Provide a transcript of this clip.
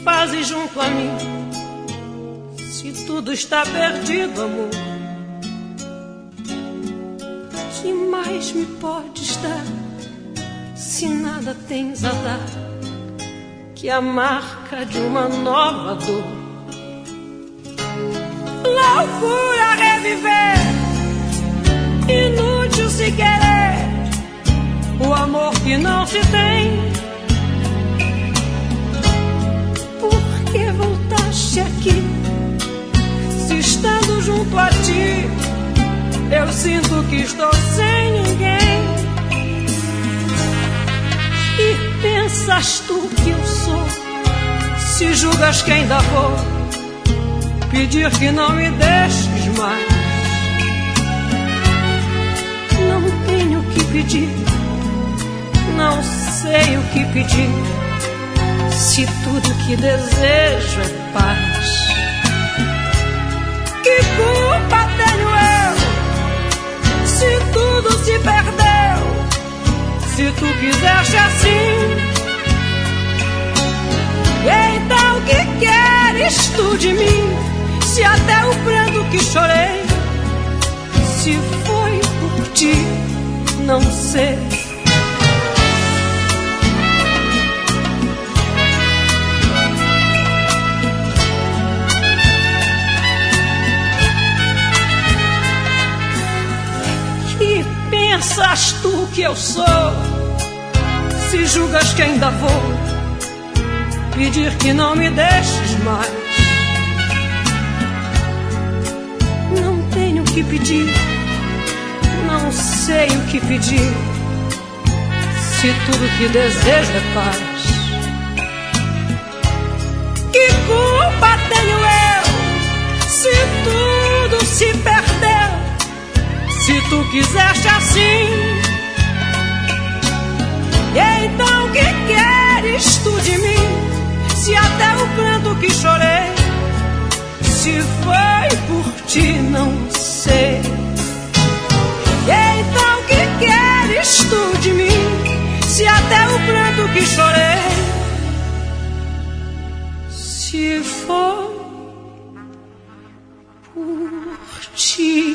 fazes junto a mim? Se tudo está perdido, amor, que mais me podes dar? Se nada tens a dar, que a marca de uma nova dor. Loucura reviver, inútil se querer o amor que não se tem. Por que voltaste aqui, se estando junto a ti eu sinto que estou sem ninguém? E pensas tu que eu sou, se julgas que ainda vou pedir que não me deixes mais? Não tenho o que pedir, não sei o que pedir, se tudo que desejo é paz. Que culpa tenho eu, se tudo se perdeu, se tu quiseste assim? Então o que queres tu de mim, se até o pranto que chorei, se foi por ti, não sei. Que pensas tu que eu sou, se julgas que ainda vou pedir que não me deixes mais? Não tenho o que pedir, não sei o que pedir, se tudo que desejo é paz. Que culpa tenho eu, se tudo se perdeu, se tu quiseste assim? Então o que queres tu de mim, se até o pranto que chorei, se foi por ti, não sei. Então o que queres tu de mim, se até o pranto que chorei, se foi por ti?